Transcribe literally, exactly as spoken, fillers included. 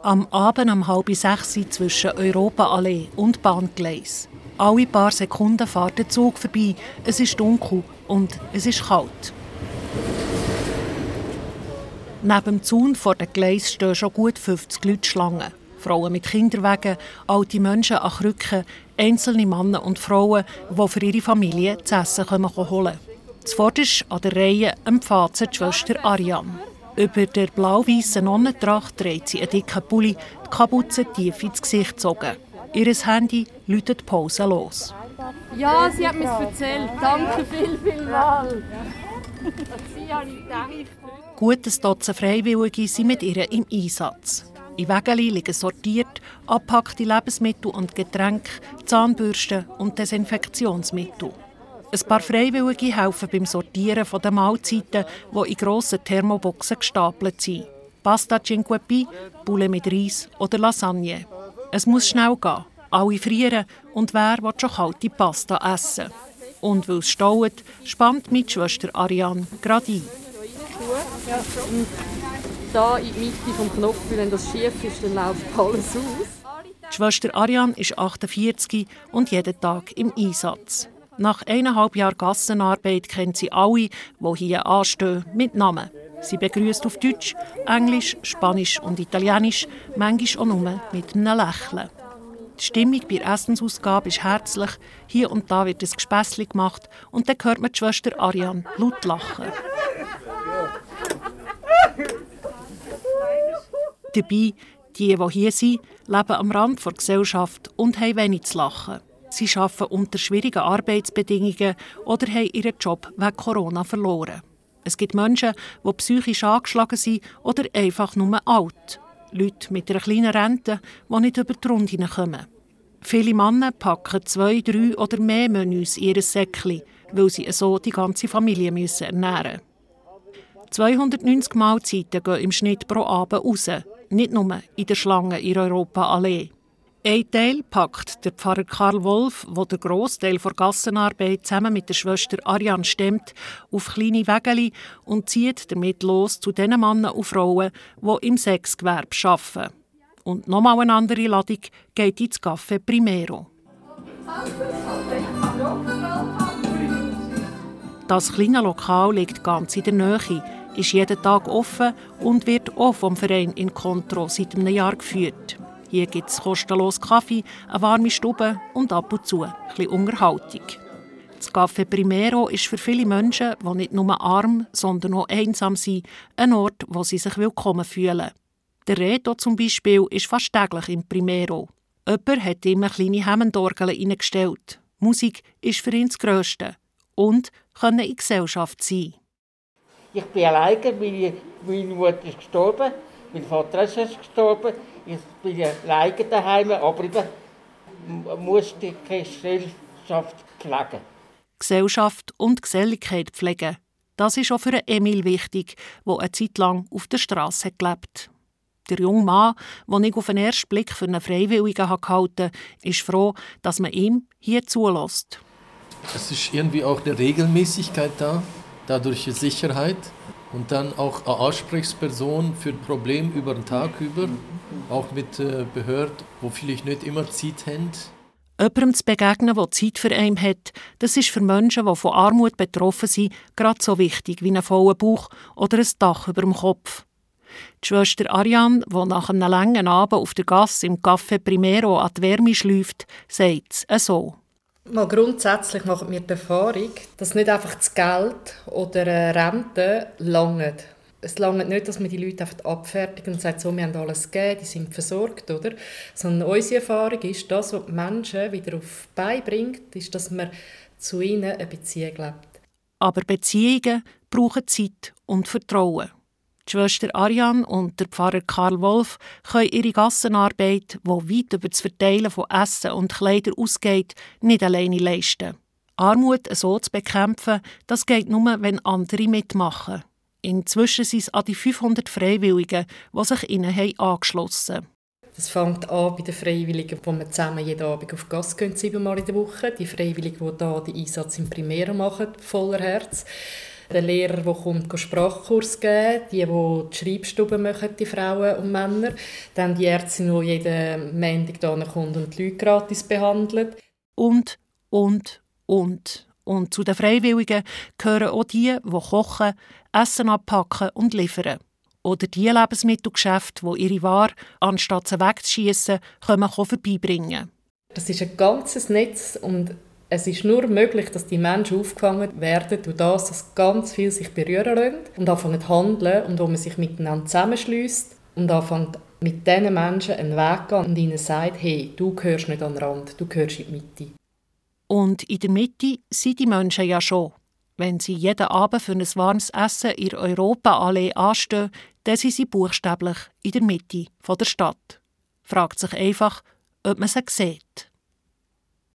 Am Abend um halb sechs zwischen Europaallee und Bahngleis. Alle paar Sekunden fährt der Zug vorbei, es ist dunkel und es ist kalt. Neben dem Zaun vor den Gleisen stehen schon gut fünfzig Leute Schlangen. Frauen mit Kinderwagen, alte Menschen an Krücken, einzelne Männer und Frauen, die für ihre Familie zu essen holen können. Zuvorderst an der Reihe empfängt sie die Schwester Ariane. Über der blau-weißen Nonnentracht trägt sie einen dicken Pulli, die Kapuze tief ins Gesicht gezogen. Ihr Handy läutet die Pause los. Ja, sie hat mir es erzählt. Danke viel, viel mal. Gut ein Dutzend Freiwillige sind mit ihr im Einsatz. In Wägeli liegen sortiert, abgepackte Lebensmittel und Getränke, Zahnbürsten und Desinfektionsmittel. Ein paar Freiwillige helfen beim Sortieren der Mahlzeiten, die in grossen Thermoboxen gestapelt sind. Pasta Cinque Pi, Poulet mit Reis oder Lasagne. Es muss schnell gehen. Alle frieren und wer will schon kalte Pasta essen? Und weil es staut, spannt meine Schwester Ariane gerade ein. Ja, und da in die Mitte vom Knopf, wenn das schief ist, dann läuft alles aus. Die Schwester Ariane ist achtundvierzig und jeden Tag im Einsatz. Nach eineinhalb Jahren Gassenarbeit kennt sie alle, die hier anstehen, mit Namen. Sie begrüßt auf Deutsch, Englisch, Spanisch und Italienisch, manchmal auch nur mit einem Lächeln. Die Stimmung bei der Essensausgabe ist herzlich, hier und da wird ein Gespässli gemacht und dann hört man die Schwester Ariane laut lachen. Dabei, die, die hier sind, leben am Rand der Gesellschaft und haben wenig zu lachen. Sie arbeiten unter schwierigen Arbeitsbedingungen oder haben ihren Job wegen Corona verloren. Es gibt Menschen, die psychisch angeschlagen sind oder einfach nur alt. Leute mit einer kleinen Rente, die nicht über die Runde kommen. Viele Männer packen zwei, drei oder mehr Menüs in ihr Säckchen, weil sie so die ganze Familie müssen ernähren müssen. zweihundertneunzig Mahlzeiten gehen im Schnitt pro Abend raus, nicht nur in der Schlange in Europaallee. Ein Teil packt der Pfarrer Karl Wolf, der den Grossteil der Gassenarbeit zusammen mit der Schwester Ariane stemmt, auf kleine Wägeli und zieht damit los zu den Männern und Frauen, die im Sexgewerbe arbeiten. Und nochmal eine andere Ladung geht ins Café Primero. Das kleine Lokal liegt ganz in der Nähe, ist jeden Tag offen und wird auch vom Verein Incontro seit einem Jahr geführt. Hier gibt es kostenlos Kaffee, eine warme Stube und ab und zu ein bisschen Unterhaltung. Das Café Primero ist für viele Menschen, die nicht nur arm, sondern auch einsam sind, ein Ort, wo sie sich willkommen fühlen. Der Reto zum Beispiel ist fast täglich im Primero. Jemand hat ihm eine kleine Hemmendorgel reingestellt. Musik ist für ihn das Grösste. Und können in Gesellschaft sein. Ich bin alleine, meine, meine Mutter ist gestorben, mein Vater ist gestorben. Ich bin alleine daheim, aber ich musste die Gesellschaft pflegen. Gesellschaft und Geselligkeit pflegen. Das ist auch für Emil wichtig, der eine Zeit lang auf der Straße gelebt hat. Der junge Mann, den ich auf den ersten Blick für einen Freiwilligen gehalten habe, ist froh, dass man ihm hier zulässt. Es ist irgendwie auch eine Regelmäßigkeit da, dadurch eine Sicherheit. Und dann auch eine Ansprechperson für Probleme über den Tag über, auch mit äh, Behörden, wo vielleicht nicht immer Zeit haben. Jemandem zu begegnen, der Zeit für einen hat, das ist für Menschen, die von Armut betroffen sind, gerade so wichtig wie ein voller Bauch oder ein Dach über dem Kopf. Die Schwester Ariane, die nach einem langen Abend auf der Gasse im Café Primero an die Wärme schläft, sagt es so. Mal grundsätzlich macht mir die Erfahrung, dass nicht einfach das Geld oder eine Rente langen. Es langt nicht, dass man die Leute einfach abfertigt und sagt, so, wir haben alles gegeben, die sind versorgt, oder? Sondern unsere Erfahrung ist, das, was die Menschen wieder auf die Beine bringt, ist, dass man zu ihnen eine Beziehung lebt. Aber Beziehungen brauchen Zeit und Vertrauen. Die Schwester Ariane und der Pfarrer Karl Wolf können ihre Gassenarbeit, die weit über das Verteilen von Essen und Kleidern ausgeht, nicht alleine leisten. Armut so zu bekämpfen, das geht nur, wenn andere mitmachen. Inzwischen sind es an die fünfhundert Freiwilligen, die sich ihnen haben angeschlossen haben. Das fängt an bei den Freiwilligen, wo wir zusammen jeden Abend auf Gas gehen, siebenmal in der Woche. Die Freiwilligen, die hier den Einsatz im Primero machen, voller Herz. Der Lehrer, der kommt, Sprachkurs geben, die, die die Schreibstube machen, die Frauen und Männer. Dann die Ärztin, die jeden Montag hierher kommt und die Leute gratis behandelt. Und, und, und. Und zu den Freiwilligen gehören auch die, die kochen, Essen abpacken und liefern. Oder die Lebensmittelgeschäfte, die ihre Ware, anstatt sie wegzuschiessen, können vorbeibringen. Das ist ein ganzes Netz und es ist nur möglich, dass die Menschen aufgefangen werden durch das, dass ganz viel sich berühren lassen und anfangen zu handeln und wo man sich miteinander zusammenschliesst und anfängt mit diesen Menschen einen Weg gehen und ihnen sagt, hey, du gehörst nicht an den Rand, du gehörst in die Mitte. Und in der Mitte sind die Menschen ja schon. Wenn sie jeden Abend für ein warmes Essen in der Europaallee anstehen, dann sind sie buchstäblich in der Mitte der Stadt. Fragt sich einfach, ob man sie sieht.